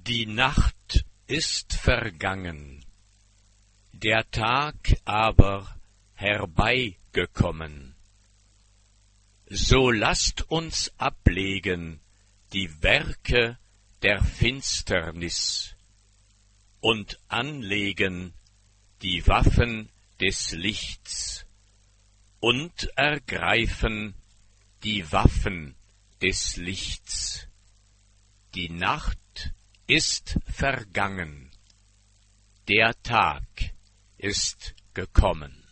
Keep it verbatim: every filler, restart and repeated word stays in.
Die Nacht ist vergangen, der Tag aber herbeigekommen. So lasst uns ablegen die Werke der Finsternis und anlegen die Waffen des Lichts und ergreifen die Waffen des Lichts. Die Nacht ist vergangen, der Tag ist gekommen.